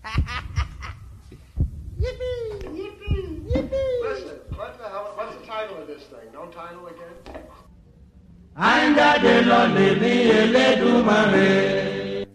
Yippee! Yippee! Yippee! Listen, what's the title of this thing? No title again? Anjade lọ lè ní Elédùmarè.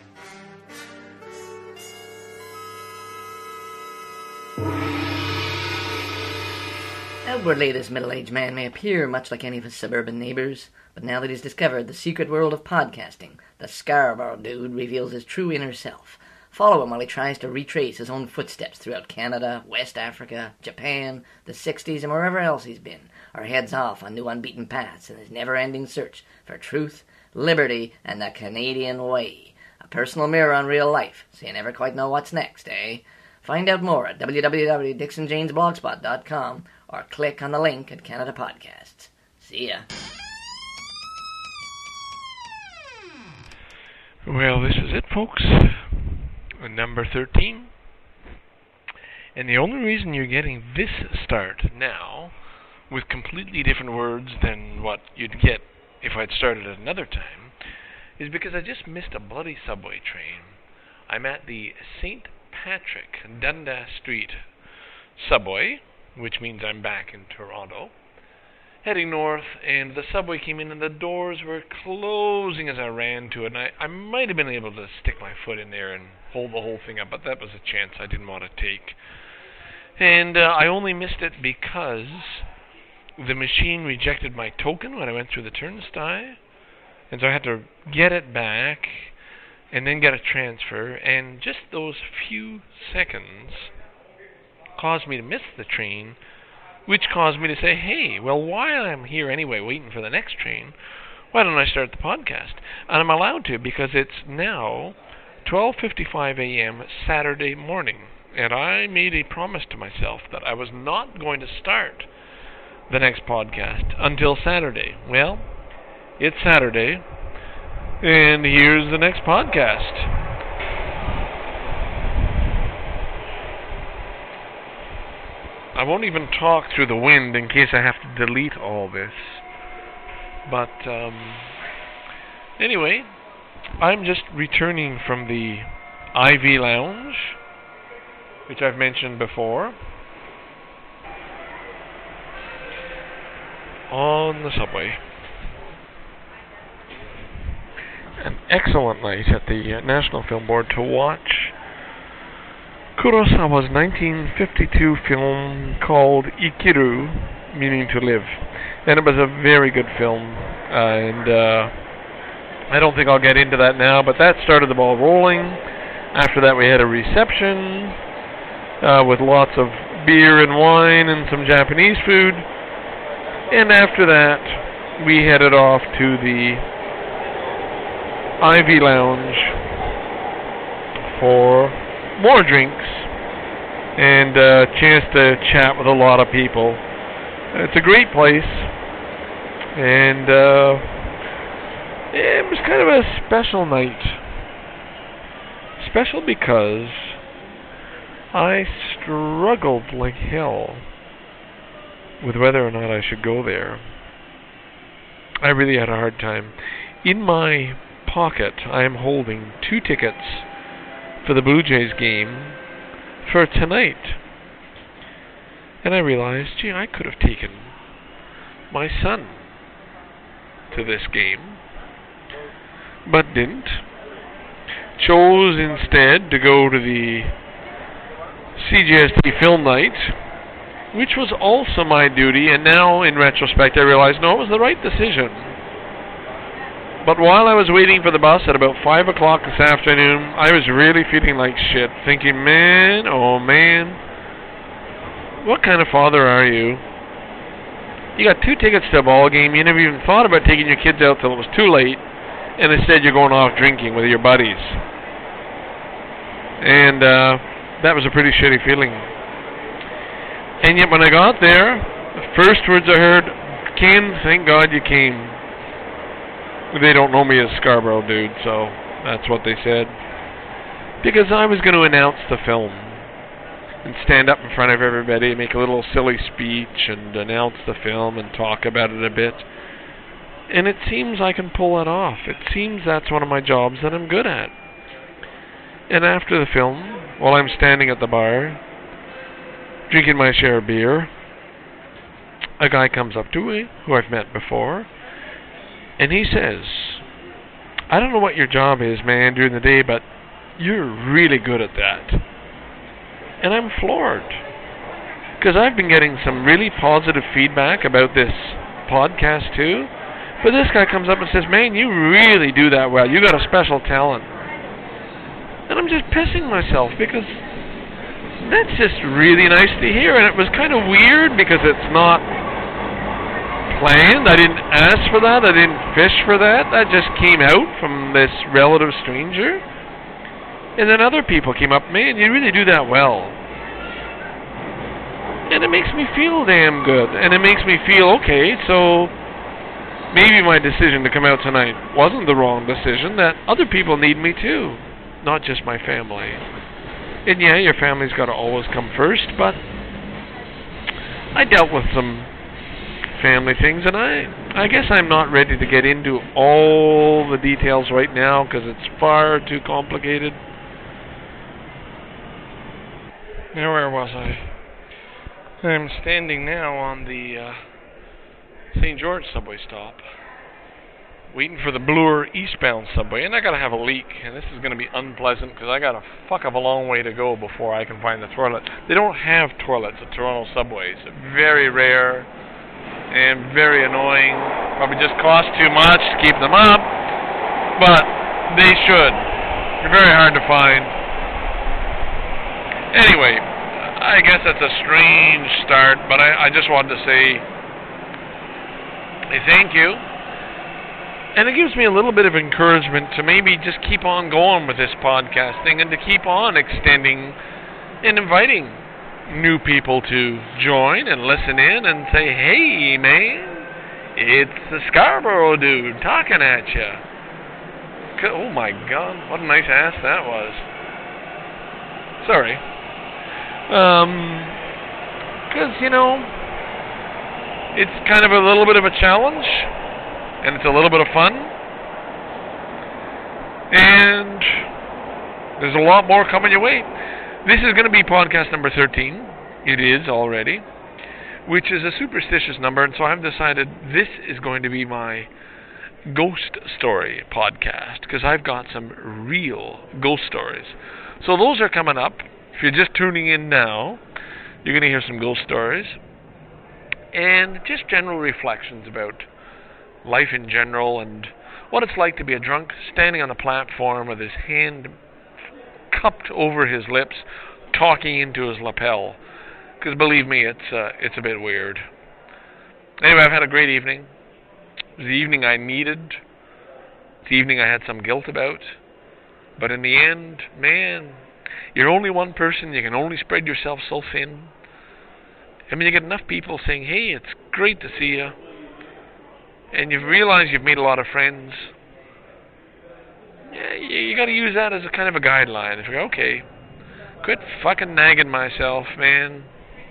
Outwardly, this middle-aged man may appear much like any of his suburban neighbours, but now that he's discovered the secret world of podcasting, the Scarborough Dude reveals his true inner self. Follow him while he tries to retrace his own footsteps throughout Canada, West Africa, Japan, the 60s, and wherever else he's been, or heads off on new unbeaten paths in his never-ending search for truth, liberty, and the Canadian way. A personal mirror on real life, so you never quite know what's next, eh? Find out more at www.dixonjanesblogspot.com or click on the link at Canada Podcasts. See ya. Well, this is it, folks. Number 13. And the only reason you're getting this start now, with completely different words than what you'd get if I'd started at another time, is because I just missed a bloody subway train. I'm at the St. Patrick Dundas Street subway, which means I'm back in Toronto, heading north, and the subway came in and the doors were closing as I ran to it, and I might have been able to stick my foot in there and hold the whole thing up, but that was a chance I didn't want to take. And I only missed it because the machine rejected my token when I went through the turnstile, and so I had to get it back and then get a transfer, and just those few seconds caused me to miss the train, which caused me to say, hey, well, while I'm here anyway waiting for the next train, why don't I start the podcast? And I'm allowed to because it's now 12:55 a.m. Saturday morning, and I made a promise to myself that I was not going to start the next podcast until Saturday. Well, it's Saturday, and here's the next podcast. I won't even talk through the wind in case I have to delete all this. But, anyway, I'm just returning from the Ivy Lounge, which I've mentioned before, on the subway. An excellent night at the National Film Board to watch Kurosawa's 1952 film called Ikiru, meaning to live. And it was a very good film, and I don't think I'll get into that now, but that started the ball rolling. After that we had a reception with lots of beer and wine and some Japanese food, and after that we headed off to the Ivy Lounge for more drinks and a chance to chat with a lot of people. It's a great place, and it was kind of a special night. Special because I struggled like hell with whether or not I should go there. I really had a hard time. In my pocket, I am holding 2 tickets for the Blue Jays game for tonight. And I realized, gee, I could have taken my son to this game, but didn't. Chose instead to go to the CJST film night, which was also my duty, and now in retrospect I realize, no, it was the right decision. But while I was waiting for the bus at about 5 o'clock this afternoon, I was really feeling like shit, thinking, man, oh man, what kind of father are you? You got 2 tickets to a ball game, you never even thought about taking your kids out till it was too late, and instead you're going off drinking with your buddies. And that was a pretty shitty feeling. And yet when I got there, the first words I heard, Ken, thank God you came. They don't know me as Scarborough Dude, so that's what they said. Because I was going to announce the film and stand up in front of everybody and make a little silly speech and announce the film and talk about it a bit. And it seems I can pull that off. It seems that's one of my jobs that I'm good at. And after the film, while I'm standing at the bar, drinking my share of beer, a guy comes up to me, who I've met before, and he says, I don't know what your job is, man, during the day, but you're really good at that. And I'm floored, because I've been getting some really positive feedback about this podcast too, but this guy comes up and says, man, you really do that well. You got a special talent. And I'm just pissing myself, because that's just really nice to hear. And it was kind of weird, because it's not planned. I didn't ask for that. I didn't fish for that. That just came out from this relative stranger. And then other people came up, man, you really do that well. And it makes me feel damn good. And it makes me feel, okay, so maybe my decision to come out tonight wasn't the wrong decision, that other people need me too, not just my family. And yeah, your family's got to always come first, but I dealt with some family things, and I guess I'm not ready to get into all the details right now, because it's far too complicated. Now, where was I? I'm standing now on the St. George subway stop, waiting for the Bloor eastbound subway, and I gotta have a leak, and this is gonna be unpleasant, because I got a fuck of a long way to go before I can find the toilet. They don't have toilets at Toronto subways. Very rare, and very annoying. Probably just cost too much to keep them up, but they should. They're very hard to find. Anyway, I guess that's a strange start, but I just wanted to say thank you. And it gives me a little bit of encouragement to maybe just keep on going with this podcasting, and to keep on extending and inviting new people to join and listen in and say, hey, man, it's the Scarborough dude talking at you. Oh, my God, what a nice ass that was. Sorry. Because, you know, it's kind of a little bit of a challenge, and it's a little bit of fun, and there's a lot more coming your way. This is going to be podcast number 13. It is already, which is a superstitious number, and so I've decided this is going to be my ghost story podcast, because I've got some real ghost stories. So those are coming up. If you're just tuning in now, you're going to hear some ghost stories, and just general reflections about life in general, and what it's like to be a drunk standing on a platform with his hand cupped over his lips, talking into his lapel. Because believe me, it's a bit weird. Anyway, I've had a great evening. It was the evening I needed. It's the evening I had some guilt about. But in the end, man, you're only one person. You can only spread yourself so thin. I mean, you get enough people saying, hey, it's great to see you, and you realize you've made a lot of friends. Yeah, you got to use that as a kind of a guideline. If you go, okay, quit fucking nagging myself, man.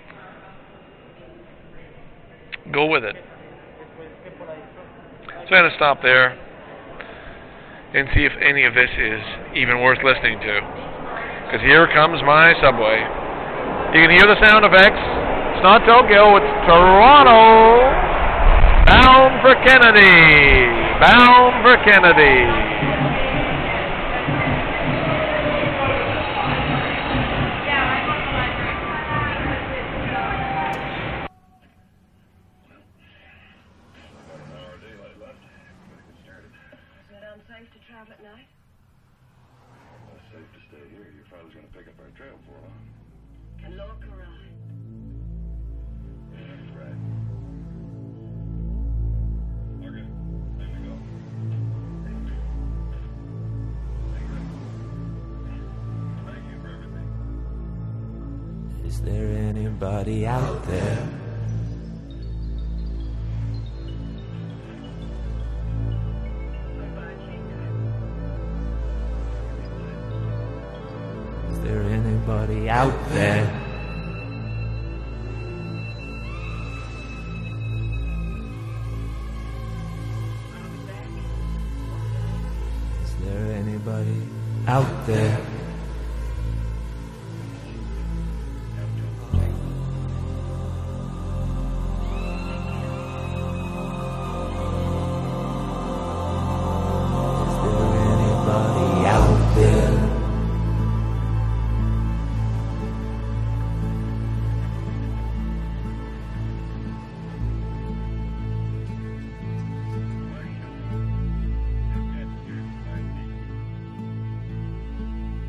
Go with it. So I'm going to stop there and see if any of this is even worth listening to. Because here comes my subway. You can hear the sound effects. It's not Tokyo, it's Toronto. Bound for Kennedy. Bound for Kennedy. Is there anybody out there? Is there anybody out there? Is there anybody out there?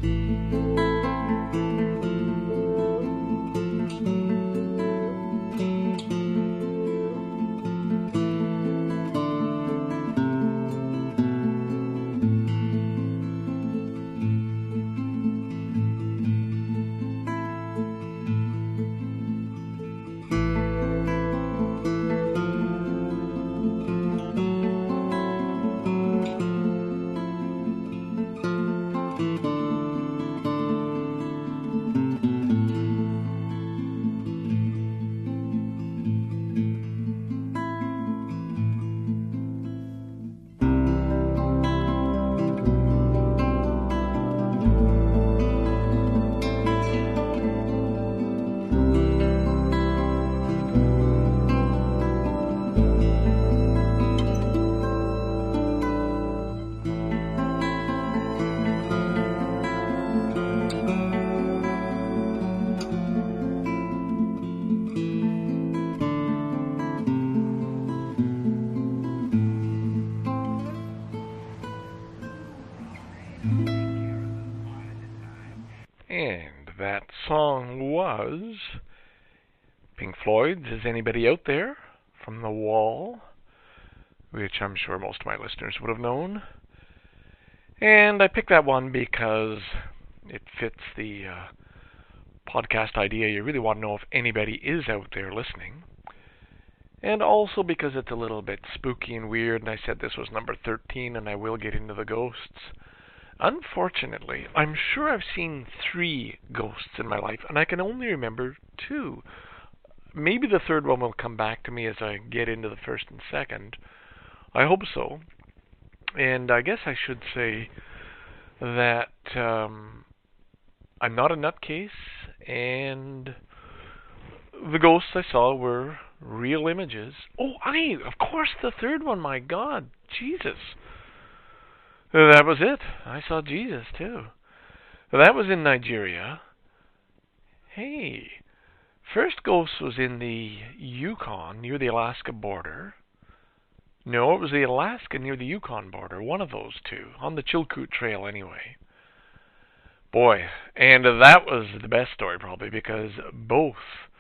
And that song was Pink Floyd's Is Anybody Out There from The Wall, which I'm sure most of my listeners would have known. And I picked that one because it fits the podcast idea. You really want to know if anybody is out there listening. And also because it's a little bit spooky and weird, and I said this was number 13, and I will get into the ghosts. Unfortunately, I'm sure I've seen 3 ghosts in my life, and I can only remember 2. Maybe the third one will come back to me as I get into the first and second. I hope so. And I guess I should say that I'm not a nutcase, and the ghosts I saw were real images. Oh, of course, the third one, my God, Jesus. That was it. I saw Jesus, too. That was in Nigeria. Hey, first ghost was in the Yukon, near the Alaska border. No, it was the Alaska near the Yukon border, one of those two, on the Chilkoot Trail anyway. Boy, and that was the best story probably, because both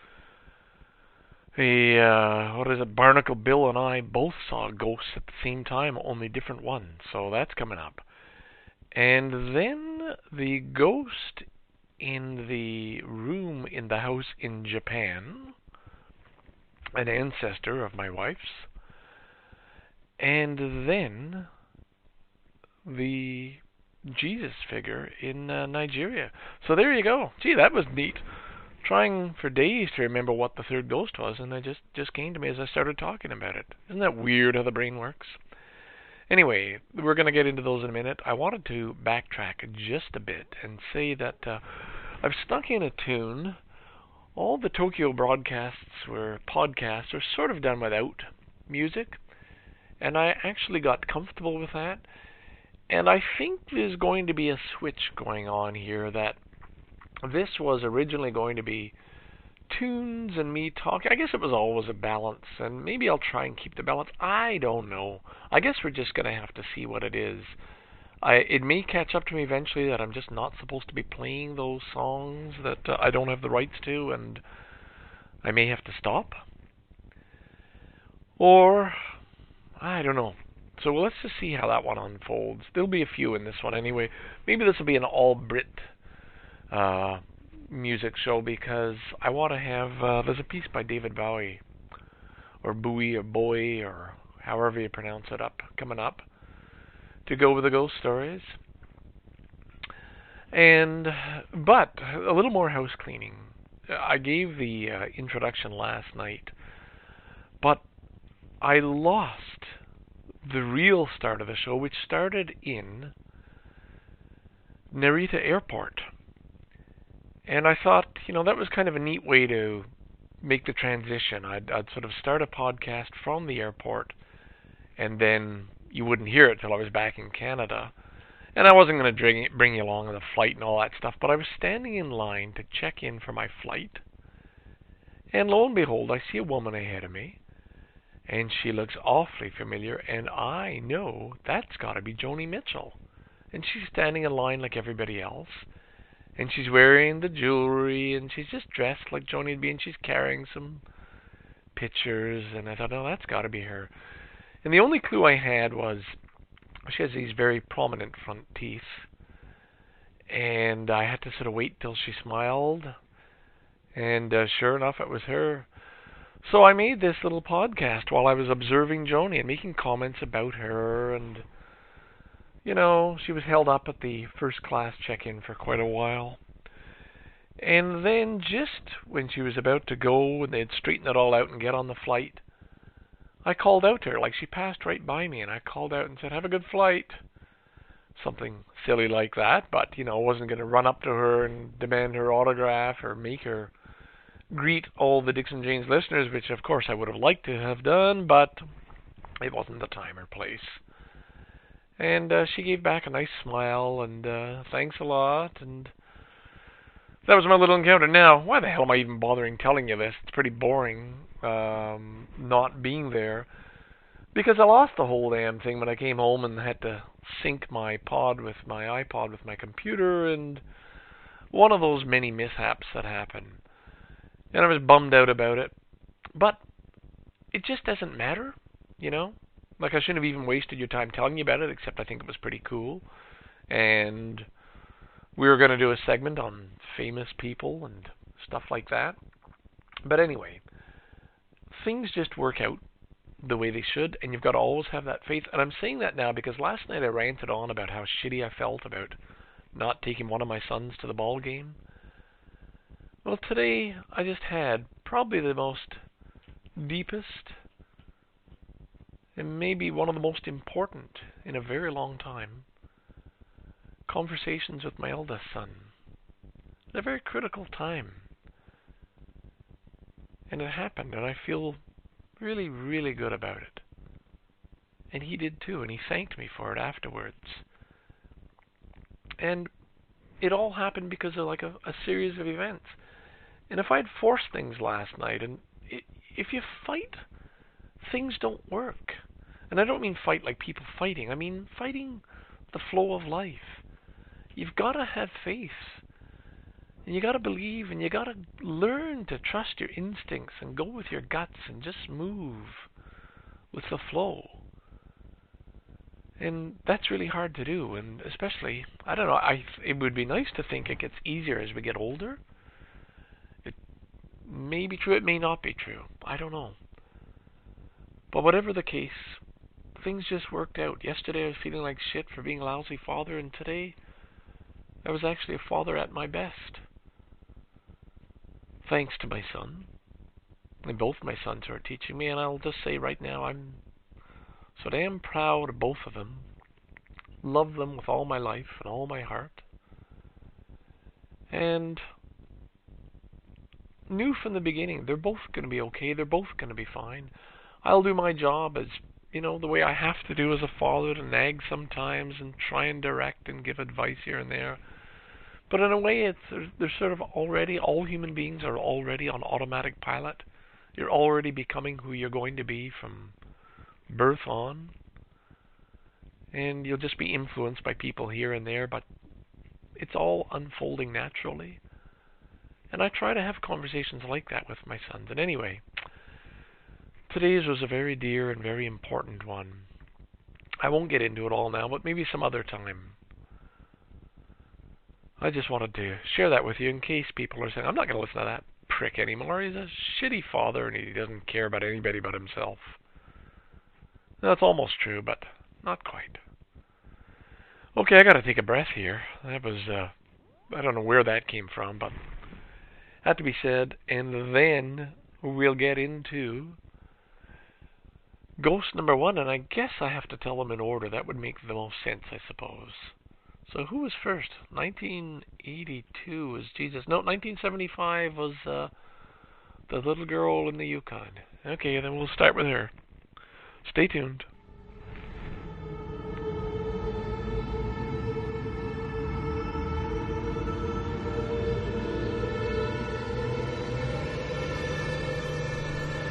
Barnacle Bill and I both saw ghosts at the same time, only different ones, so that's coming up. And then the ghost in the room in the house in Japan, an ancestor of my wife's, and then the Jesus figure in Nigeria. So there you go. Gee, that was neat. Trying for days to remember what the third ghost was, and it just came to me as I started talking about it. Isn't that weird how the brain works? Anyway, we're going to get into those in a minute. I wanted to backtrack just a bit and say that I've snuck in a tune. All the Tokyo broadcasts were podcasts are sort of done without music, and I actually got comfortable with that. And I think there's going to be a switch going on here, that this was originally going to be tunes and me talking. I guess it was always a balance, and maybe I'll try and keep the balance. I don't know. I guess we're just going to have to see what it is. It may catch up to me eventually that I'm just not supposed to be playing those songs that I don't have the rights to, and I may have to stop. Or, I don't know. So let's just see how that one unfolds. There'll be a few in this one anyway. Maybe this will be an all-Brit music show, because I want to have, there's a piece by David Bowie, or Bowie, or Bowie, or however you pronounce it, coming up, to go with the ghost stories. But a little more house cleaning. I gave the introduction last night, but I lost the real start of the show, which started in Narita Airport. And I thought, that was kind of a neat way to make the transition. I'd sort of start a podcast from the airport, and then you wouldn't hear it till I was back in Canada. And I wasn't going to bring you along on the flight and all that stuff, but I was standing in line to check in for my flight. And lo and behold, I see a woman ahead of me, and she looks awfully familiar, and I know that's got to be Joni Mitchell. And she's standing in line like everybody else. And she's wearing the jewelry, and she's just dressed like Joni would be, and she's carrying some pictures. And I thought, oh, that's got to be her. And the only clue I had was she has these very prominent front teeth. And I had to sort of wait till she smiled. And sure enough, it was her. So I made this little podcast while I was observing Joni and making comments about her. And, you know, she was held up at the first class check-in for quite a while. And then just when she was about to go and they'd straighten it all out and get on the flight, I called out to her. Like, she passed right by me, and I called out and said, "Have a good flight." Something silly like that, but, you know, I wasn't going to run up to her and demand her autograph or make her greet all the Dixon Janes listeners, which, of course, I would have liked to have done, but it wasn't the time or place. And she gave back a nice smile, and thanks a lot, and that was my little encounter. Now, why the hell am I even bothering telling you this? It's pretty boring not being there, because I lost the whole damn thing when I came home and had to sync my iPod with my computer, and one of those many mishaps that happen. And I was bummed out about it. But it just doesn't matter, you know? Like, I shouldn't have even wasted your time telling you about it, except I think it was pretty cool. And we were going to do a segment on famous people and stuff like that. But anyway, things just work out the way they should, and you've got to always have that faith. And I'm saying that now because last night I ranted on about how shitty I felt about not taking one of my sons to the ball game. Well, today I just had probably the most deepest and maybe one of the most important in a very long time conversations with my eldest son at a very critical time. And it happened, and I feel really, really good about it. And he did too, and he thanked me for it afterwards. And it all happened because of like a series of events. And if I'd forced things last night, and if you fight, things don't work. And I don't mean fight like people fighting. I mean fighting the flow of life. You've got to have faith. And you got to believe, and you got to learn to trust your instincts and go with your guts and just move with the flow. And that's really hard to do, and especially, I don't know, it would be nice to think it gets easier as we get older. It may be true, it may not be true. I don't know. But whatever the case, things just worked out. Yesterday I was feeling like shit for being a lousy father, and today I was actually a father at my best. Thanks to my son, and both my sons who are teaching me, and I'll just say right now, I'm so damn proud of both of them. Love them with all my life and all my heart. And knew from the beginning, they're both going to be okay, they're both going to be fine. I'll do my job as, you know, the way I have to do as a father, to nag sometimes and try and direct and give advice here and there. But in a way, they're sort of already, all human beings are already on automatic pilot. You're already becoming who you're going to be from birth on. And you'll just be influenced by people here and there, but it's all unfolding naturally. And I try to have conversations like that with my sons. And anyway, today's was a very dear and very important one. I won't get into it all now, but maybe some other time. I just wanted to share that with you in case people are saying, I'm not going to listen to that prick anymore. He's a shitty father and he doesn't care about anybody but himself. That's almost true, but not quite. Okay, I got to take a breath here. That was, I don't know where that came from, but had to be said. And then we'll get into ghost number 1, and I guess I have to tell them in order. That would make the most sense, I suppose. So who was first? 1982 was Jesus. No, 1975 was the little girl in the Yukon. Okay, then we'll start with her. Stay tuned.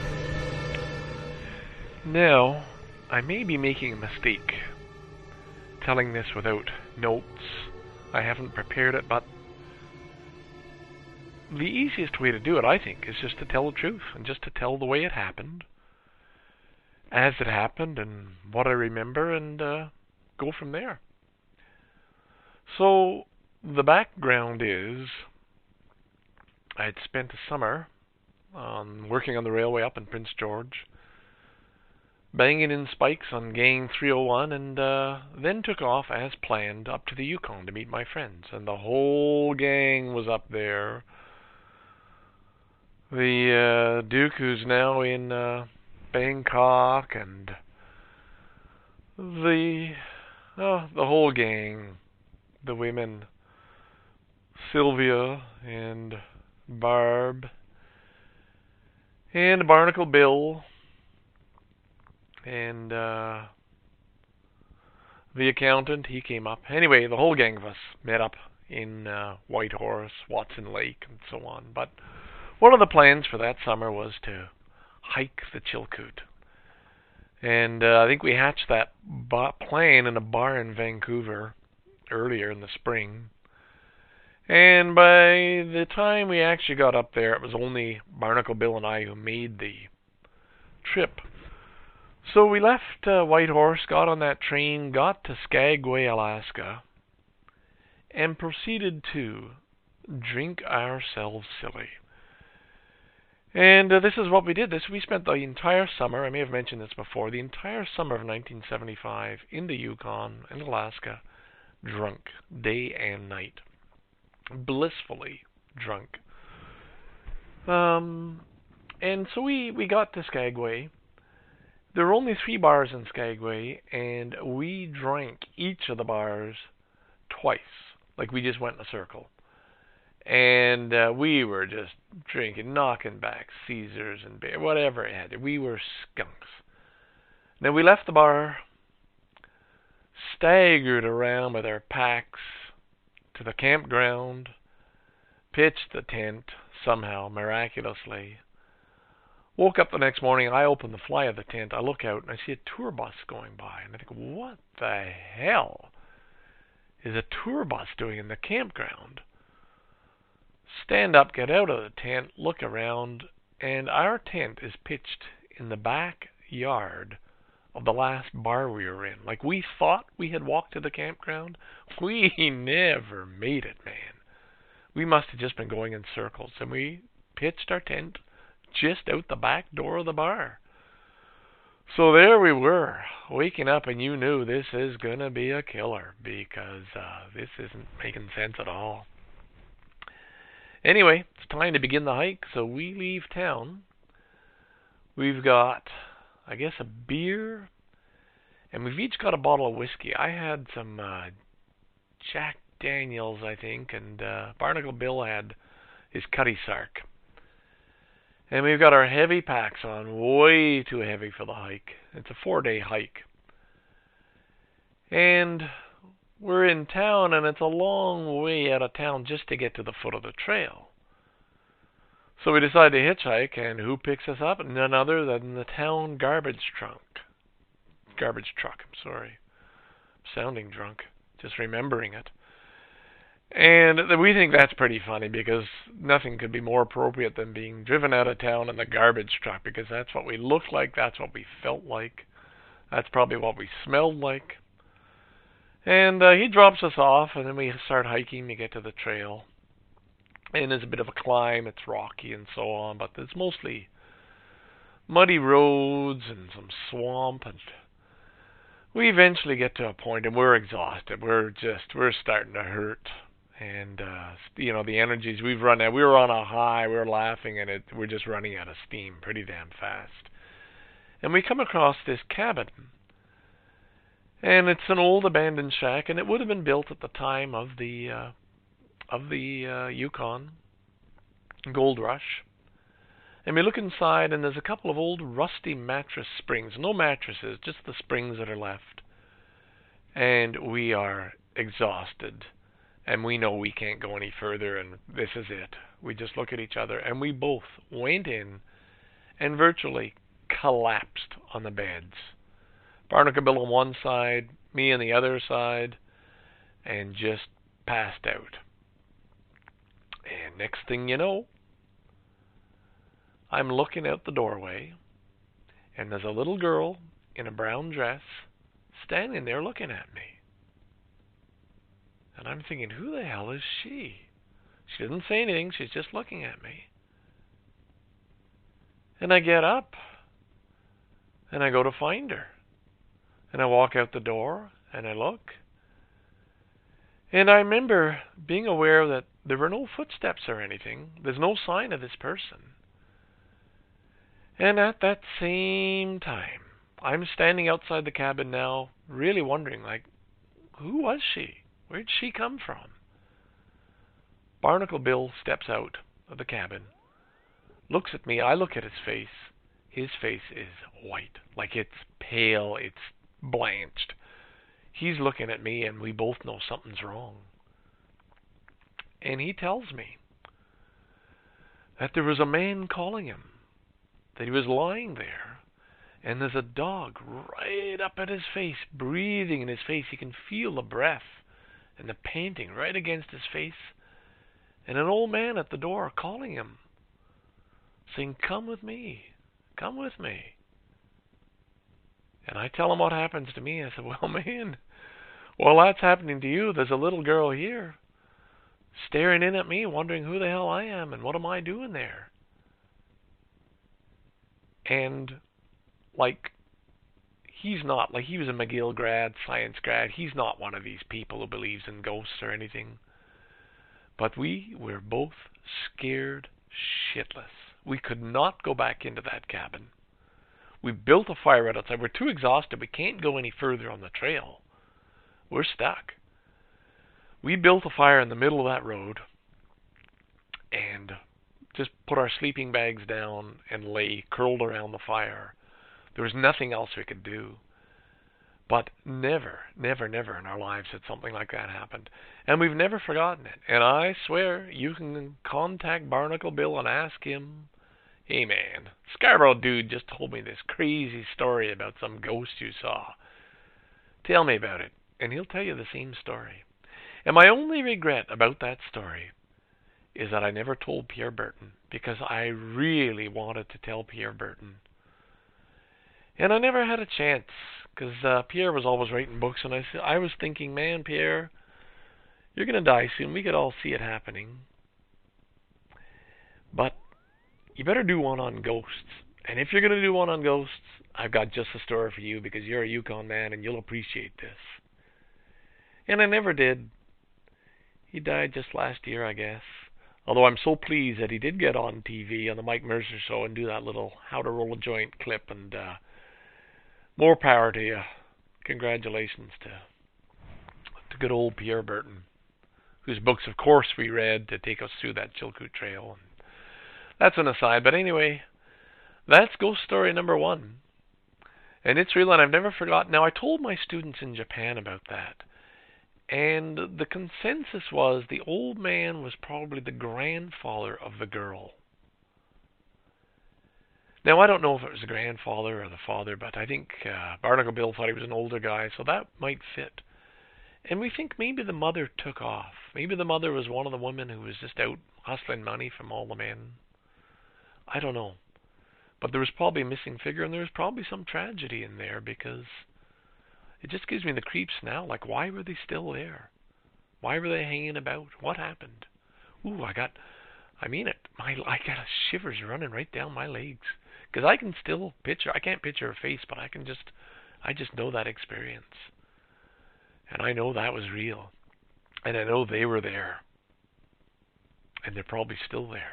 Now, I may be making a mistake. telling this without notes. I haven't prepared it, but the easiest way to do it, I think, is just to tell the truth and just to tell the way it happened, as it happened, and what I remember, and go from there. So, the background is, I had spent a summer working on the railway up in Prince George, banging in spikes on Gang 301, and then took off as planned up to the Yukon to meet my friends. And the whole gang was up there. The Duke, who's now in Bangkok, and the whole gang, the women, Sylvia and Barb and Barnacle Bill and the accountant. He came up. Anyway, the whole gang of us met up in Whitehorse, Watson Lake, and so on. But one of the plans for that summer was to hike the Chilkoot. And I think we hatched that plan in a bar in Vancouver earlier in the spring. And by the time we actually got up there, it was only Barnacle Bill and I who made the trip. So we left Whitehorse, got on that train, got to Skagway, Alaska, and proceeded to drink ourselves silly. And this is what we did. We spent the entire summer, I may have mentioned this before, the entire summer of 1975 in the Yukon and Alaska, drunk, day and night. Blissfully drunk. And so we got to Skagway. There were only 3 bars in Skagway, and we drank each of the bars twice. Like, we just went in a circle. And we were just drinking, knocking back Caesars and beer, whatever it had. We were skunks. Now, we left the bar, staggered around with our packs to the campground, pitched the tent somehow, miraculously. Woke up the next morning, I open the fly of the tent, I look out, and I see a tour bus going by. And I think, what the hell is a tour bus doing in the campground? Stand up, get out of the tent, look around, and our tent is pitched in the backyard of the last bar we were in. Like, we thought we had walked to the campground. We never made it, man. We must have just been going in circles, and we pitched our tent just out the back door of the bar. So there we were, waking up, and you knew this is going to be a killer, because this isn't making sense at all. Anyway, it's time to begin the hike, so we leave town. We've got, I guess, a beer, and we've each got a bottle of whiskey. I had some Jack Daniels, I think, and Barnacle Bill had his Cutty Sark. And we've got our heavy packs on, way too heavy for the hike. It's a 4-day hike. And we're in town, and it's a long way out of town just to get to the foot of the trail. So we decide to hitchhike, and who picks us up? None other than the town garbage truck. I'm sorry. I'm sounding drunk, just remembering it. And we think that's pretty funny, because nothing could be more appropriate than being driven out of town in the garbage truck, because that's what we looked like, that's what we felt like, that's probably what we smelled like. And he drops us off, and then we start hiking to get to the trail. And there's a bit of a climb, it's rocky and so on, but there's mostly muddy roads and some swamp, and we eventually get to a point, and we're exhausted. We're starting to hurt. And, the energies we've run out, we were on a high, we were laughing, and we're just running out of steam pretty damn fast. And we come across this cabin. And it's an old abandoned shack, and it would have been built at the time of the Yukon Gold Rush. And we look inside, and there's a couple of old rusty mattress springs. No mattresses, just the springs that are left. And we are exhausted. And we know we can't go any further, and this is it. We just look at each other, and we both went in and virtually collapsed on the beds. Barnacle Bill on one side, me on the other side, and just passed out. And next thing you know, I'm looking out the doorway, and there's a little girl in a brown dress standing there looking at me. And I'm thinking, who the hell is she? She doesn't say anything, she's just looking at me. And I get up, and I go to find her. And I walk out the door, and I look. And I remember being aware that there were no footsteps or anything. There's no sign of this person. And at that same time, I'm standing outside the cabin now, really wondering, like, who was she? Where'd she come from? Barnacle Bill steps out of the cabin, looks at me. I look at his face. His face is white, like it's pale, it's blanched. He's looking at me, and we both know something's wrong. And he tells me that there was a man calling him, that he was lying there, and there's a dog right up at his face, breathing in his face. He can feel the breath and the panting right against his face, and an old man at the door calling him, saying, "Come with me, come with me." And I tell him what happens to me. I said, well, man, while that's happening to you, there's a little girl here staring in at me, wondering who the hell I am and what am I doing there. And, like, he's not, like, he was a McGill grad, science grad. He's not one of these people who believes in ghosts or anything. But we were both scared shitless. We could not go back into that cabin. We built a fire right outside. We're too exhausted. We can't go any further on the trail. We're stuck. We built a fire in the middle of that road and just put our sleeping bags down and lay curled around the fire. There was nothing else we could do. But never, never, never in our lives had something like that happened. And we've never forgotten it. And I swear you can contact Barnacle Bill and ask him, "Hey man, Scarborough dude just told me this crazy story about some ghost you saw. Tell me about it." And he'll tell you the same story. And my only regret about that story is that I never told Pierre Burton, because I really wanted to tell Pierre Burton. And I never had a chance, because Pierre was always writing books, and I was thinking, man, Pierre, you're going to die soon. We could all see it happening. But you better do one on ghosts. And if you're going to do one on ghosts, I've got just the story for you, because you're a Yukon man and you'll appreciate this. And I never did. He died just last year, I guess. Although I'm so pleased that he did get on TV on the Mike Mercer show and do that little how to roll a joint clip, and more power to you. Congratulations to good old Pierre Burton, whose books, of course, we read to take us through that Chilkoot Trail. That's an aside, but anyway, that's ghost story number 1. And it's real, and I've never forgotten. Now, I told my students in Japan about that, and the consensus was the old man was probably the grandfather of the girl. Now, I don't know if it was the grandfather or the father, but I think Barnacle Bill thought he was an older guy, so that might fit. And we think maybe the mother took off. Maybe the mother was one of the women who was just out hustling money from all the men. I don't know. But there was probably a missing figure, and there was probably some tragedy in there, because it just gives me the creeps now. Like, why were they still there? Why were they hanging about? What happened? Ooh, I got a shivers running right down my legs. Because I can still picture, I can't picture her face, but I just know that experience. And I know that was real. And I know they were there. And they're probably still there.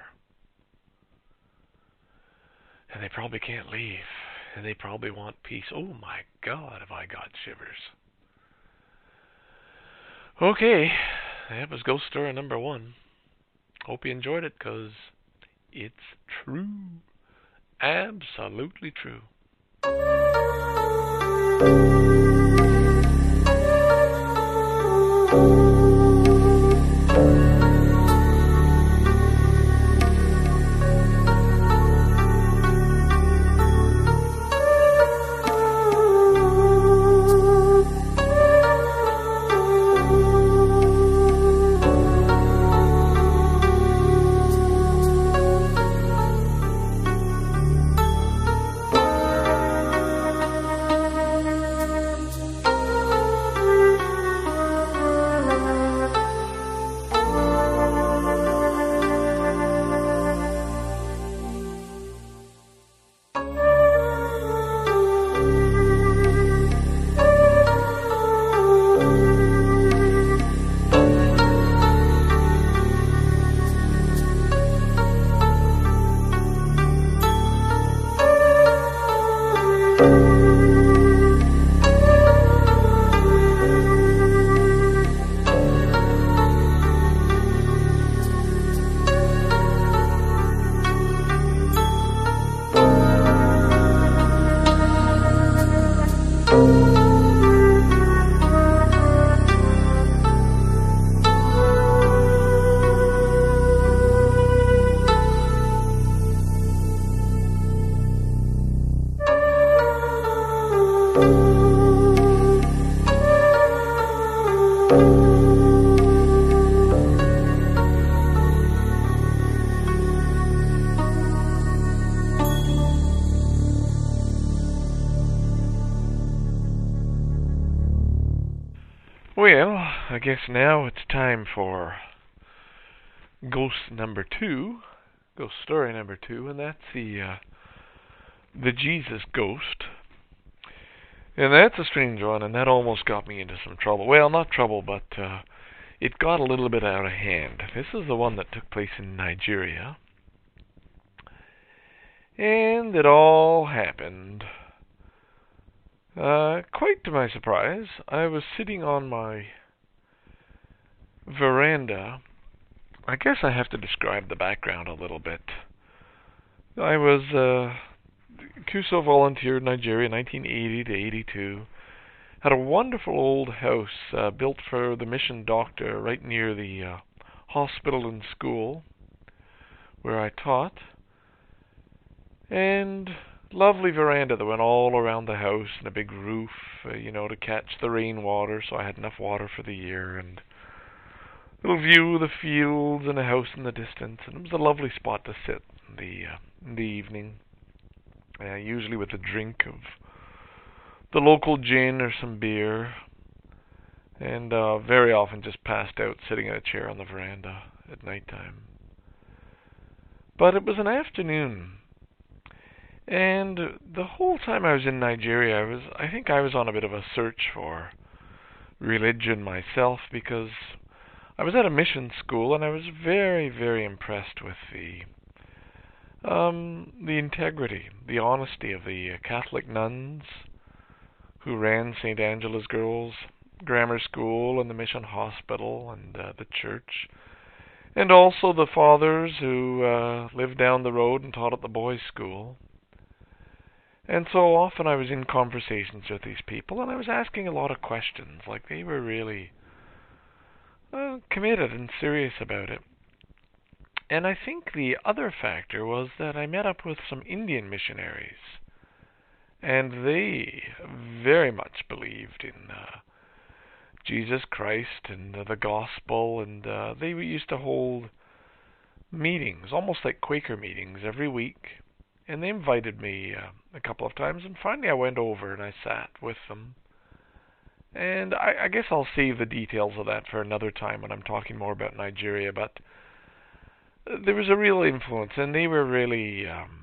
And they probably can't leave. And they probably want peace. Oh my God, have I got shivers. Okay, that was ghost story number 1. Hope you enjoyed it, because it's true. Absolutely true. Well, I guess now it's time for ghost number 2, ghost story number 2, and that's the Jesus ghost. And that's a strange one, and that almost got me into some trouble. Well, not trouble, but it got a little bit out of hand. This is the one that took place in Nigeria. And it all happened. Quite to my surprise, I was sitting on my veranda. I guess I have to describe the background a little bit. I was CUSO volunteer in Nigeria, 1980 to 82. Had a wonderful old house built for the mission doctor right near the hospital and school where I taught. And lovely veranda that went all around the house and a big roof, to catch the rainwater, so I had enough water for the year, and a little view of the fields and a house in the distance, and it was a lovely spot to sit in the evening, usually with a drink of the local gin or some beer, and very often just passed out sitting in a chair on the veranda at nighttime. But it was an afternoon. And the whole time I was in Nigeria, I think I was on a bit of a search for religion myself, because I was at a mission school and I was very, very impressed with the integrity, the honesty of the Catholic nuns who ran St. Angela's Girls Grammar School and the Mission Hospital and the church, and also the fathers who lived down the road and taught at the boys' school. And so often I was in conversations with these people, and I was asking a lot of questions, like they were really committed and serious about it. And I think the other factor was that I met up with some Indian missionaries, and they very much believed in Jesus Christ and the gospel, and they used to hold meetings, almost like Quaker meetings, every week. And they invited me a couple of times, and finally I went over and I sat with them. And I guess I'll save the details of that for another time when I'm talking more about Nigeria, but there was a real influence, and they were really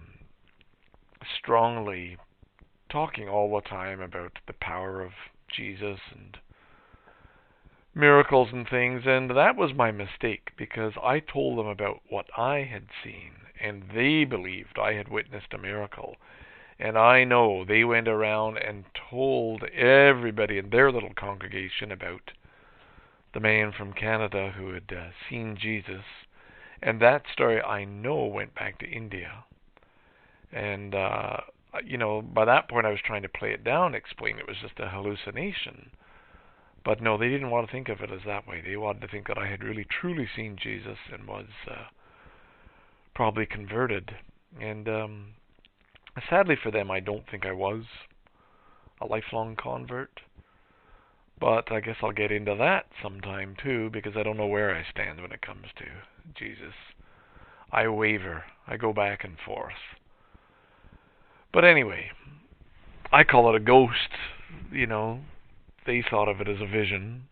strongly talking all the time about the power of Jesus and miracles and things, and that was my mistake, because I told them about what I had seen, and they believed I had witnessed a miracle. And I know they went around and told everybody in their little congregation about the man from Canada who had seen Jesus. And that story, I know, went back to India. And, by that point I was trying to play it down, explain it was just a hallucination. But no, they didn't want to think of it as that way. They wanted to think that I had really truly seen Jesus and was probably converted. And sadly for them, I don't think I was a lifelong convert. But I guess I'll get into that sometime too, because I don't know where I stand when it comes to Jesus. I waver. I go back and forth. But anyway, I call it a ghost. They thought of it as a vision.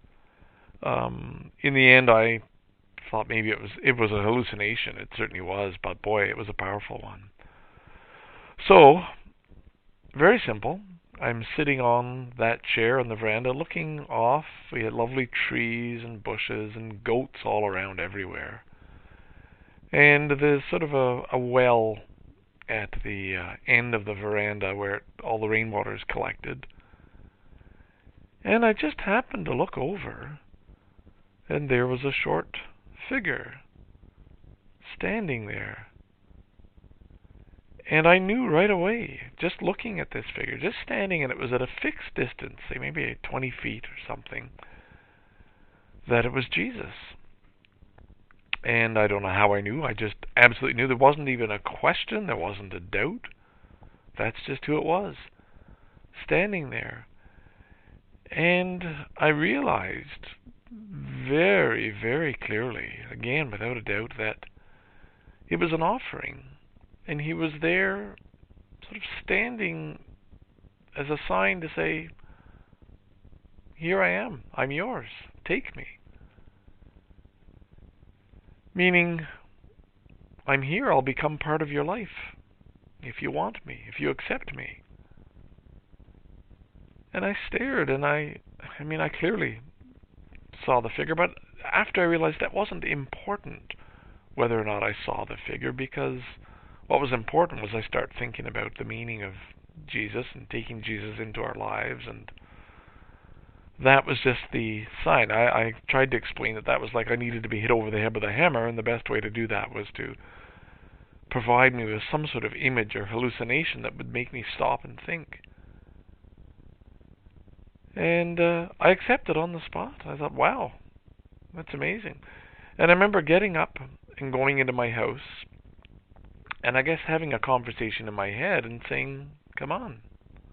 In the end, I thought maybe it was a hallucination. It certainly was, but boy, it was a powerful one. So, very simple. I'm sitting on that chair on the veranda looking off. We had lovely trees and bushes and goats all around everywhere. And there's sort of a well at the end of the veranda where all the rainwater is collected. And I just happened to look over, and there was a short figure standing there. And I knew right away, just looking at this figure, just standing, and it was at a fixed distance, say maybe 20 feet or something, that it was Jesus. And I don't know how I knew. I just absolutely knew. There wasn't even a question. There wasn't a doubt. That's just who it was, standing there. And I realized very, very clearly, again without a doubt, that it was an offering. And he was there sort of standing as a sign to say, here I am, I'm yours, take me. Meaning, I'm here, I'll become part of your life, if you want me, if you accept me. And I stared, and I clearly saw the figure, but after I realized that wasn't important, whether or not I saw the figure, because what was important was I start thinking about the meaning of Jesus and taking Jesus into our lives, and that was just the sign. I tried to explain that was like I needed to be hit over the head with a hammer, and the best way to do that was to provide me with some sort of image or hallucination that would make me stop and think. And I accepted on the spot. I thought, wow, that's amazing. And I remember getting up and going into my house, and I guess having a conversation in my head and saying, come on,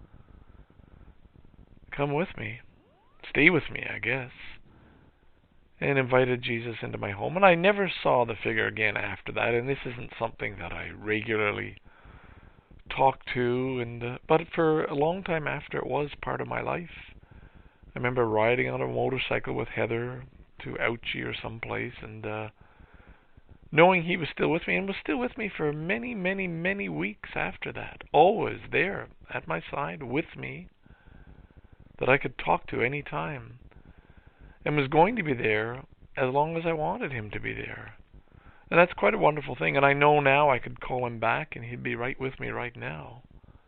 come with me, stay with me, I guess, and invited Jesus into my home. And I never saw the figure again after that, and this isn't something that I regularly talk to, but for a long time after, it was part of my life. I remember riding on a motorcycle with Heather to Ouchy or someplace, and knowing he was still with me, and was still with me for many, many, many weeks after that, always there at my side with me, that I could talk to any time, and was going to be there as long as I wanted him to be there. And that's quite a wonderful thing, and I know now I could call him back and he'd be right with me right now.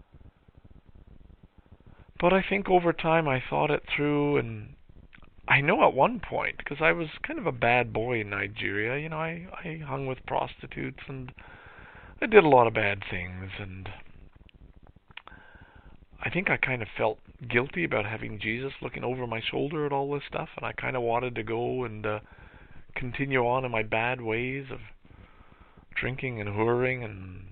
But I think over time I thought it through, and I know at one point, because I was kind of a bad boy in Nigeria, I hung with prostitutes and I did a lot of bad things, and I think I kind of felt guilty about having Jesus looking over my shoulder at all this stuff, and I kind of wanted to go and continue on in my bad ways of drinking and whoring and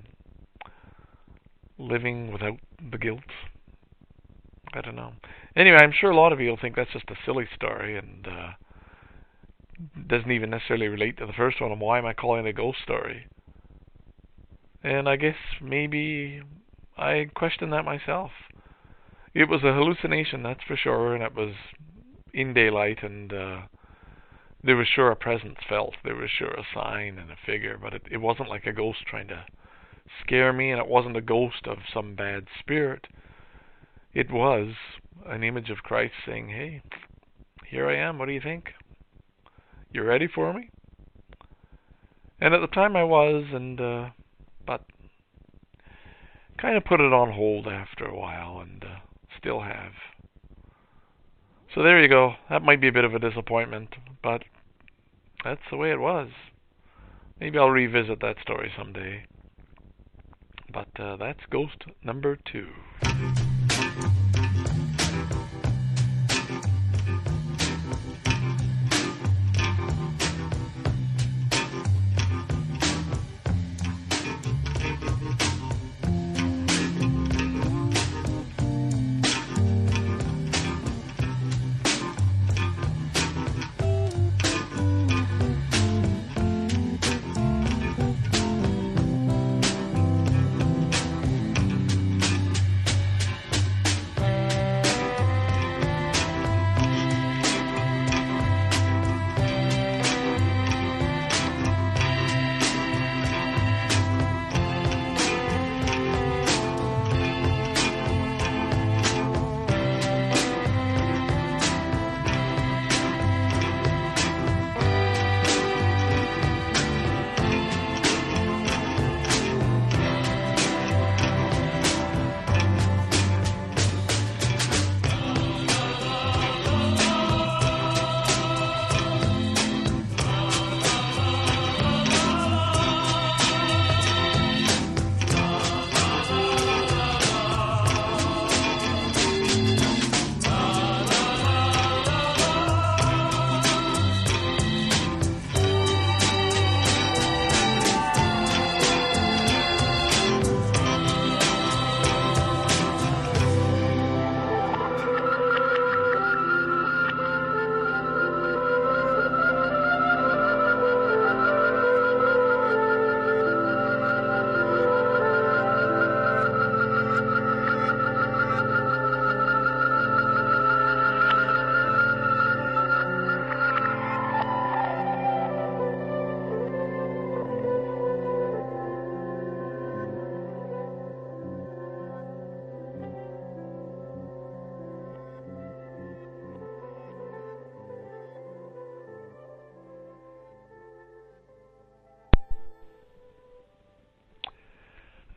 living without the guilt. I don't know. Anyway, I'm sure a lot of you will think that's just a silly story and doesn't even necessarily relate to the first one, and why am I calling it a ghost story? And I guess maybe I questioned that myself. It was a hallucination, that's for sure, and it was in daylight, and there was sure a presence felt. There was sure a sign and a figure, but it wasn't like a ghost trying to scare me, and it wasn't a ghost of some bad spirit. It was an image of Christ saying, hey, here I am, what do you think? You ready for me? And at the time I was, but kind of put it on hold after a while, and still have. So there you go. That might be a bit of a disappointment, but that's the way it was. Maybe I'll revisit that story someday. But that's ghost number 2.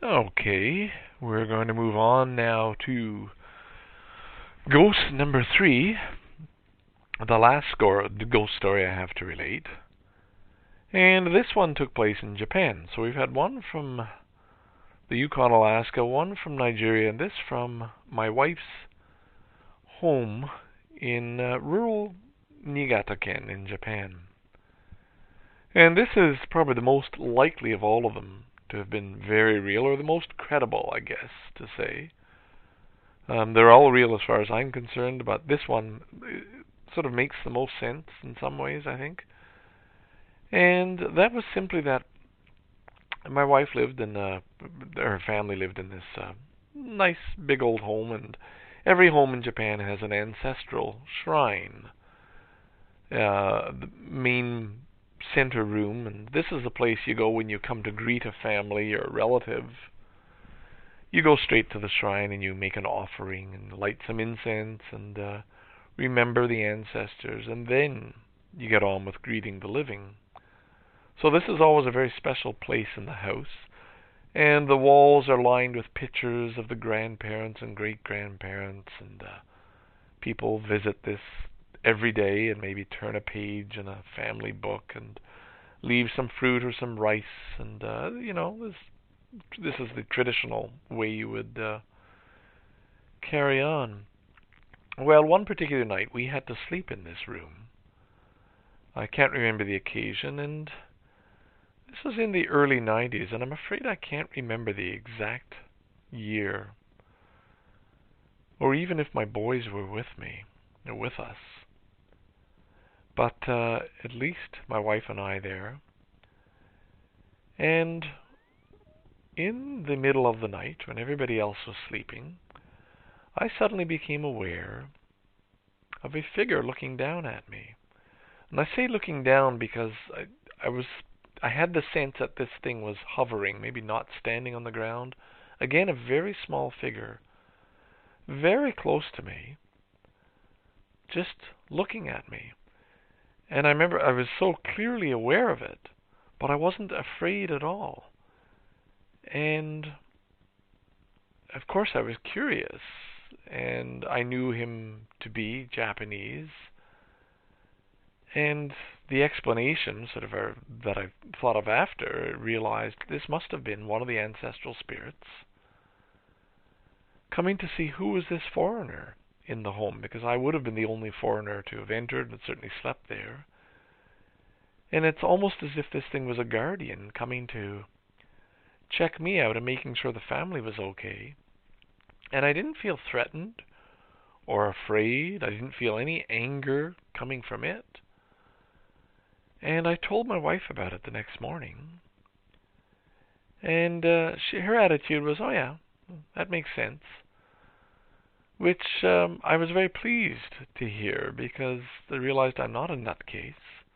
Okay, we're going to move on now to ghost number 3, the last ghost story I have to relate. And this one took place in Japan. So we've had one from the Yukon, Alaska, one from Nigeria, and this from my wife's home in rural Niigata-ken in Japan. And this is probably the most likely of all of them to have been very real, or the most credible, I guess, to say. They're all real as far as I'm concerned, but this one sort of makes the most sense in some ways, I think. And that was simply that my wife lived in, her family lived in this nice big old home, and every home in Japan has an ancestral shrine. The main center room, and this is the place you go when you come to greet a family or a relative. You go straight to the shrine and you make an offering and light some incense and remember the ancestors, and then you get on with greeting the living. So this is always a very special place in the house, and the walls are lined with pictures of the grandparents and great-grandparents, and people visit this every day and maybe turn a page in a family book and leave some fruit or some rice, and this is the traditional way you would carry on. Well, one particular night we had to sleep in this room. I can't remember the occasion, and this was in the early 90s, and I'm afraid I can't remember the exact year, or even if my boys were with me, or with us. But at least my wife and I there. And in the middle of the night, when everybody else was sleeping, I suddenly became aware of a figure looking down at me. And I say looking down because I had the sense that this thing was hovering, maybe not standing on the ground. Again, a very small figure, very close to me, just looking at me. And I remember I was so clearly aware of it, but I wasn't afraid at all. And of course I was curious, and I knew him to be Japanese. And the explanation that I thought of after, realized this must have been one of the ancestral spirits coming to see who was this foreigner in the home, because I would have been the only foreigner to have entered and certainly slept there. And it's almost as if this thing was a guardian coming to check me out and making sure the family was okay. And I didn't feel threatened or afraid. I didn't feel any anger coming from it. And I told my wife about it the next morning. And her attitude was, oh yeah, that makes sense. Which I was very pleased to hear, because I realized I'm not a nutcase.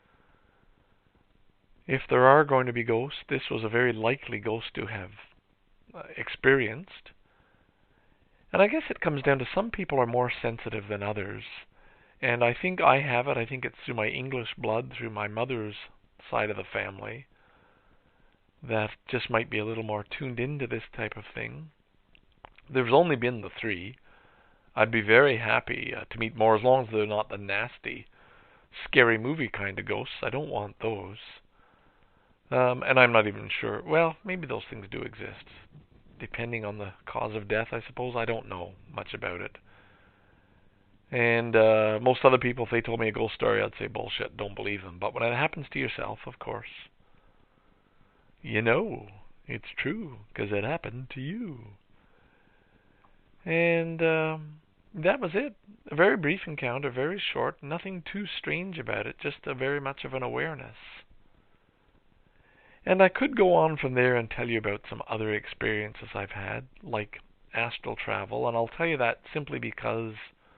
If there are going to be ghosts, this was a very likely ghost to have experienced. And I guess it comes down to some people are more sensitive than others. And I think I have it. I think it's through my English blood, through my mother's side of the family, that just might be a little more tuned into this type of thing. There's only been the 3. I'd be very happy to meet more, as long as they're not the nasty, scary movie kind of ghosts. I don't want those. And I'm not even sure. Well, maybe those things do exist, depending on the cause of death, I suppose. I don't know much about it. And most other people, if they told me a ghost story, I'd say bullshit, don't believe them. But when it happens to yourself, of course, you know it's true, because it happened to you. And that was it. A very brief encounter, very short, nothing too strange about it, just a very much of an awareness. And I could go on from there and tell you about some other experiences I've had, like astral travel, and I'll tell you that simply because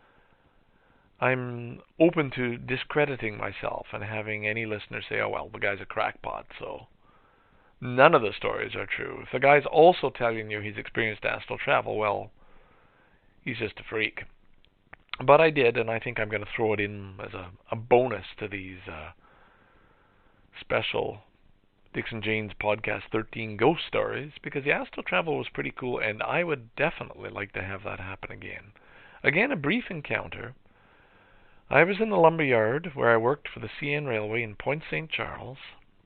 I'm open to discrediting myself and having any listener say, oh well, the guy's a crackpot, so none of the stories are true. If the guy's also telling you he's experienced astral travel, well, he's just a freak. But I did, and I think I'm going to throw it in as a bonus to these special Dixon Jane's podcast 13 Ghost Stories, because the astral travel was pretty cool, and I would definitely like to have that happen again. Again, a brief encounter. I was in the lumber yard where I worked for the CN Railway in Point St. Charles,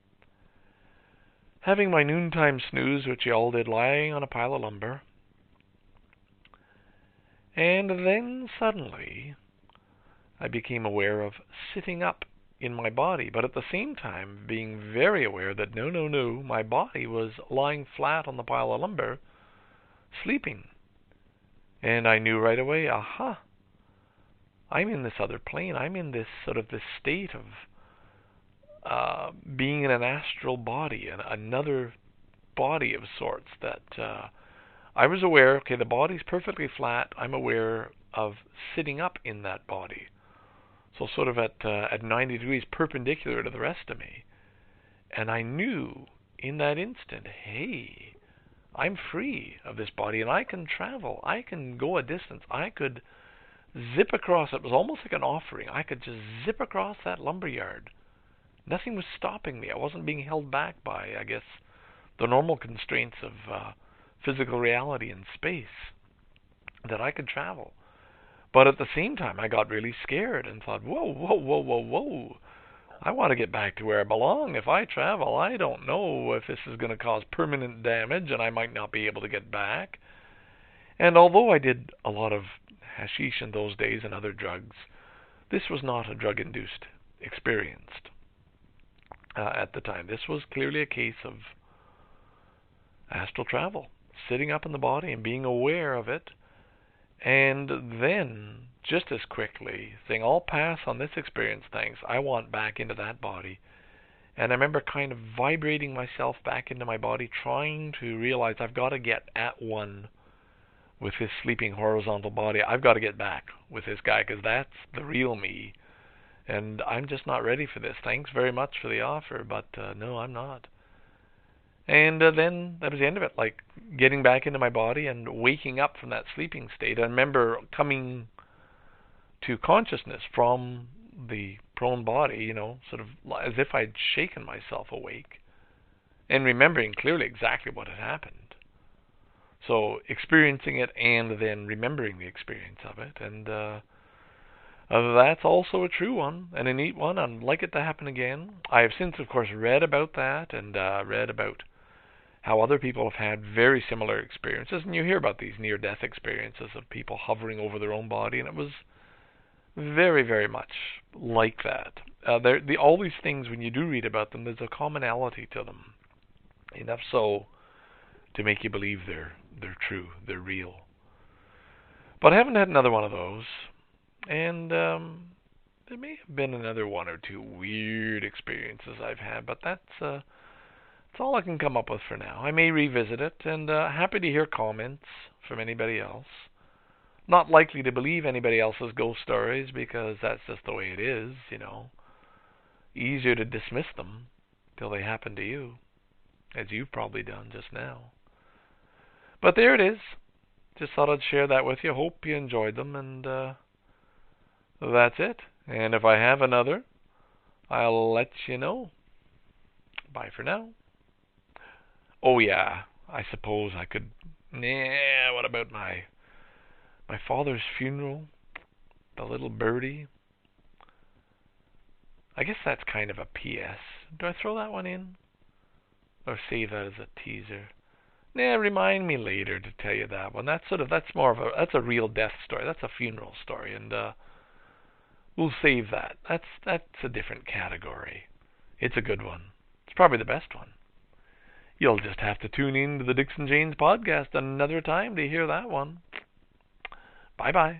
having my noontime snooze, which you all did, lying on a pile of lumber. And then suddenly I became aware of sitting up in my body, but at the same time being very aware that no, my body was lying flat on the pile of lumber, sleeping. And I knew right away, aha, I'm in this other plane. I'm in this state of being in an astral body, another body of sorts that I was aware, okay, the body's perfectly flat. I'm aware of sitting up in that body. So sort of at 90 degrees perpendicular to the rest of me. And I knew in that instant, hey, I'm free of this body and I can travel. I can go a distance. I could zip across. It was almost like an offering. I could just zip across that lumberyard. Nothing was stopping me. I wasn't being held back by, I guess, the normal constraints of physical reality and space, that I could travel. But at the same time, I got really scared and thought, whoa. I want to get back to where I belong. If I travel, I don't know if this is going to cause permanent damage and I might not be able to get back. And although I did a lot of hashish in those days and other drugs, this was not a drug-induced experience at the time. This was clearly a case of astral travel, sitting up in the body and being aware of it. And then, just as quickly, saying, I'll pass on this experience, thanks. I want back into that body. And I remember kind of vibrating myself back into my body, trying to realize I've got to get at one with this sleeping horizontal body. I've got to get back with this guy, because that's the real me. And I'm just not ready for this. Thanks very much for the offer, but no, I'm not. And then that was the end of it, like getting back into my body and waking up from that sleeping state. I remember coming to consciousness from the prone body, sort of as if I'd shaken myself awake, and remembering clearly exactly what had happened. So experiencing it and then remembering the experience of it. And that's also a true one and a neat one. I'd like it to happen again. I have since, of course, read about that and read about how other people have had very similar experiences. And you hear about these near-death experiences of people hovering over their own body. And it was very, very much like that. All these things, when you do read about them, there's a commonality to them. Enough so to make you believe they're true, they're real. But I haven't had another one of those. And there may have been another one or two weird experiences I've had, but that's all I can come up with for now. I may revisit it, and happy to hear comments from anybody else. Not likely to believe anybody else's ghost stories, because that's just the way it is, Easier to dismiss them till they happen to you, as you've probably done just now. But there it is. Just thought I'd share that with you. Hope you enjoyed them, and that's it. And if I have another, I'll let you know. Bye for now. Oh yeah, I suppose I could... what about my father's funeral? The little birdie? I guess that's kind of a PS. Do I throw that one in? Or save that as a teaser? Remind me later to tell you that one. That's a real death story. That's a funeral story, and we'll save that. That's a different category. It's a good one. It's probably the best one. You'll just have to tune in to the Dixon Janes podcast another time to hear that one. Bye-bye.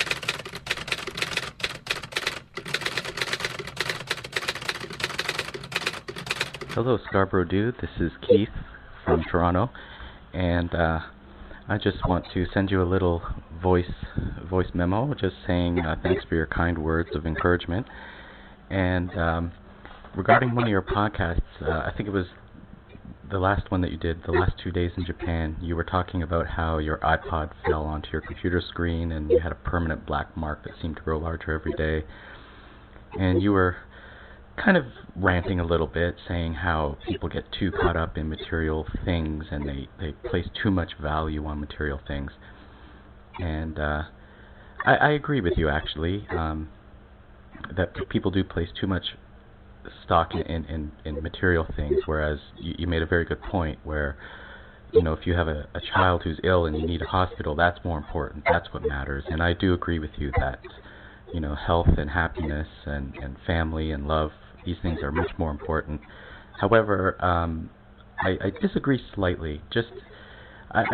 Hello, Scarborough Dude. This is Keith from Toronto, and I just want to send you a little voice memo, just saying thanks for your kind words of encouragement. And regarding one of your podcasts, I think it was the last one that you did, the last 2 days in Japan, you were talking about how your iPod fell onto your computer screen and you had a permanent black mark that seemed to grow larger every day. And you were kind of ranting a little bit, saying how people get too caught up in material things and they place too much value on material things. And I agree with you, actually, that people do place too much stock in material things, whereas you made a very good point where, if you have a child who's ill and you need a hospital, that's more important. That's what matters. And I do agree with you that, health and happiness and family and love, these things are much more important. However, I disagree slightly. I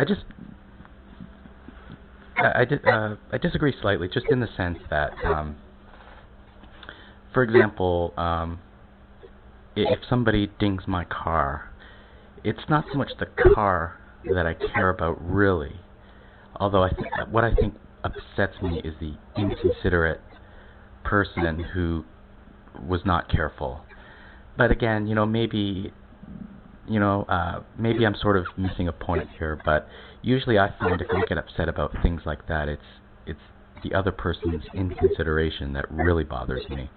disagree slightly, just in the sense that, for example, if somebody dings my car, it's not so much the car that I care about, really. Although what I think upsets me is the inconsiderate person who was not careful. But again, maybe I'm sort of missing a point here. But usually, I find if I get upset about things like that, it's the other person's inconsideration that really bothers me.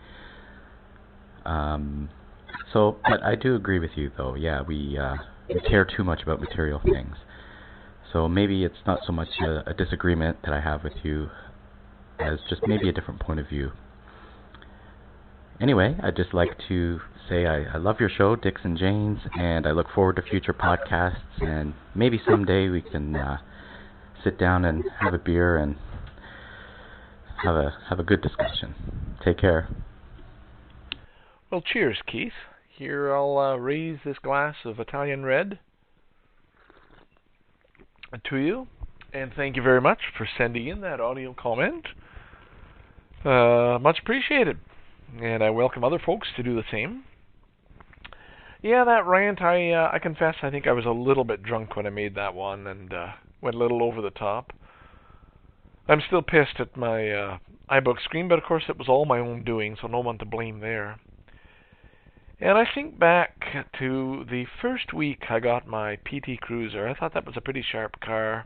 But I do agree with you, though. Yeah, we care too much about material things. So maybe it's not so much a disagreement that I have with you as just maybe a different point of view. Anyway, I'd just like to say I love your show, Dicks and Janes, and I look forward to future podcasts, and maybe someday we can sit down and have a beer and have a good discussion. Take care. Well, cheers, Keith. Here, I'll raise this glass of Italian Red to you, and thank you very much for sending in that audio comment. Much appreciated, and I welcome other folks to do the same. Yeah, that rant, I confess, I think I was a little bit drunk when I made that one, and went a little over the top. I'm still pissed at my iBook screen, but of course it was all my own doing, so no one to blame there. And I think back to the first week I got my PT Cruiser. I thought that was a pretty sharp car.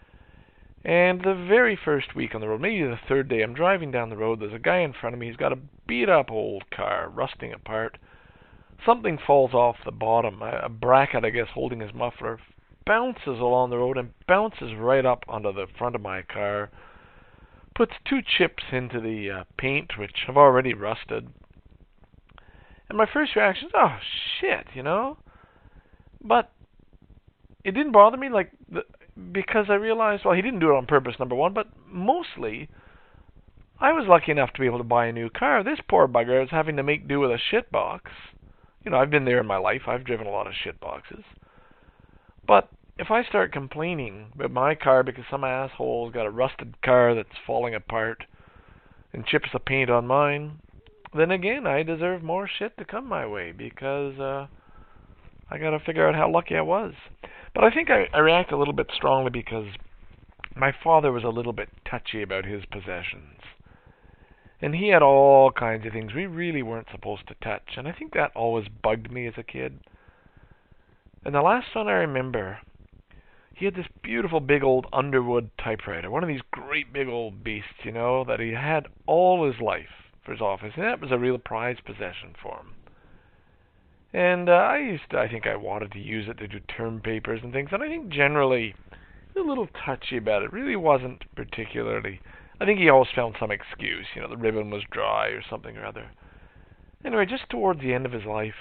And the very first week on the road, maybe the third day, I'm driving down the road. There's a guy in front of me. He's got a beat-up old car, rusting apart. Something falls off the bottom. A bracket, I guess, holding his muffler, bounces along the road and bounces right up onto the front of my car. Puts 2 chips into the paint, which have already rusted. And my first reaction is, oh, shit, But it didn't bother me, because I realized, well, he didn't do it on purpose, number one, but mostly, I was lucky enough to be able to buy a new car. This poor bugger is having to make do with a shit box. I've been there in my life. I've driven a lot of shit boxes. But if I start complaining about my car because some asshole's got a rusted car that's falling apart and chips the paint on mine, then again, I deserve more shit to come my way because I got to figure out how lucky I was. But I think I react a little bit strongly because my father was a little bit touchy about his possessions. And he had all kinds of things we really weren't supposed to touch. And I think that always bugged me as a kid. And the last one I remember, he had this beautiful big old Underwood typewriter. One of these great big old beasts, that he had all his life for his office, and that was a real prized possession for him. And I think I wanted to use it to do term papers and things, and I think generally a little touchy about it. Really wasn't particularly. I think he always found some excuse, the ribbon was dry or something or other. Anyway, just towards the end of his life,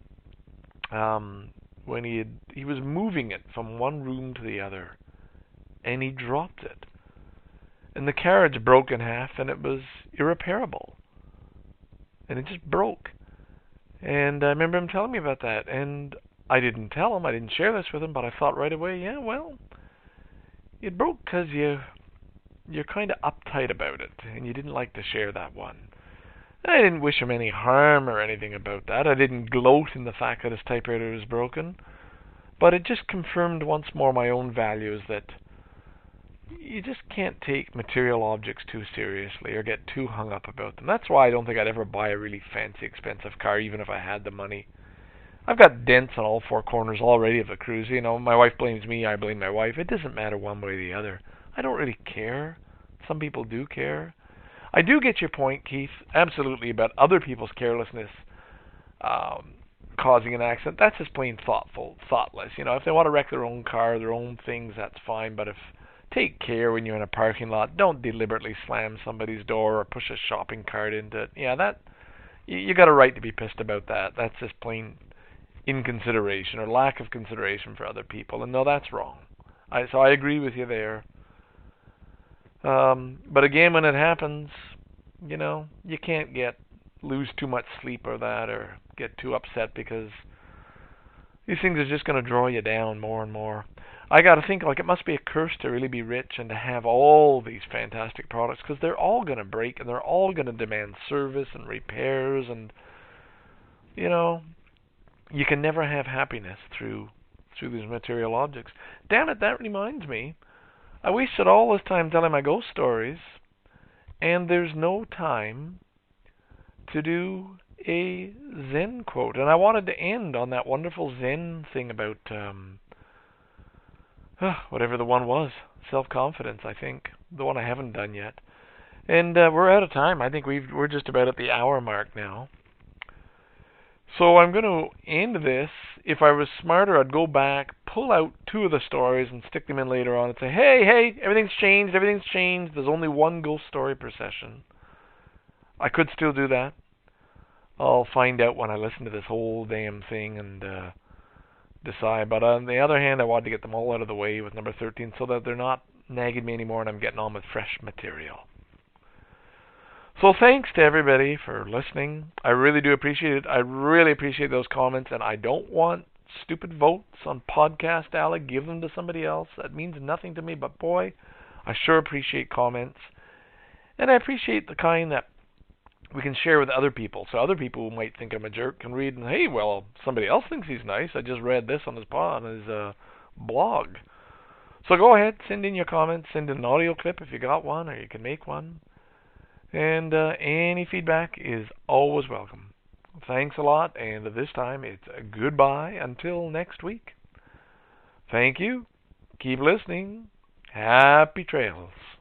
when he was moving it from one room to the other, and he dropped it, and the carriage broke in half, and it was irreparable. And it just broke. And I remember him telling me about that. And I didn't tell him, I didn't share this with him, but I thought right away, yeah, well, it broke because you're kind of uptight about it, and you didn't like to share that one. And I didn't wish him any harm or anything about that. I didn't gloat in the fact that his typewriter was broken. But it just confirmed once more my own values that you just can't take material objects too seriously or get too hung up about them. That's why I don't think I'd ever buy a really fancy, expensive car, even if I had the money. I've got dents on all 4 corners already of the Cruiser. My wife blames me, I blame my wife. It doesn't matter one way or the other. I don't really care. Some people do care. I do get your point, Keith, absolutely, about other people's carelessness. causing an accident, that's just plain thoughtless. If they want to wreck their own car, their own things, that's fine. But take care when you're in a parking lot. Don't deliberately slam somebody's door or push a shopping cart into it. Yeah, you got a right to be pissed about that. That's just plain inconsideration or lack of consideration for other people. And no, that's wrong. So I agree with you there. But again, when it happens, you can't lose too much sleep or that, or get too upset, because these things are just going to draw you down more and more. I got to think, it must be a curse to really be rich and to have all these fantastic products, because they're all going to break and they're all going to demand service and repairs, and you can never have happiness through these material objects. Damn it, that reminds me. I wasted all this time telling my ghost stories, and there's no time to do a Zen quote. And I wanted to end on that wonderful Zen thing about whatever the one was. Self-confidence, I think. The one I haven't done yet. And we're out of time. I think we're just about at the hour mark now. So I'm going to end this. If I was smarter, I'd go back, pull out 2 of the stories and stick them in later on and say, hey, everything's changed. There's only 1 ghost story per session. I could still do that. I'll find out when I listen to this whole damn thing and decide. But on the other hand, I wanted to get them all out of the way with number 13 so that they're not nagging me anymore and I'm getting on with fresh material. So thanks to everybody for listening. I really do appreciate it. I really appreciate those comments, and I don't want stupid votes on Podcast Alley. Give them to somebody else. That means nothing to me, but boy, I sure appreciate comments. And I appreciate the kind that we can share with other people. So other people who might think I'm a jerk can read and, hey, well, somebody else thinks he's nice. I just read this on his blog. So go ahead, send in your comments. Send in an audio clip if you got one, or you can make one. And any feedback is always welcome. Thanks a lot, and this time it's goodbye until next week. Thank you. Keep listening. Happy trails.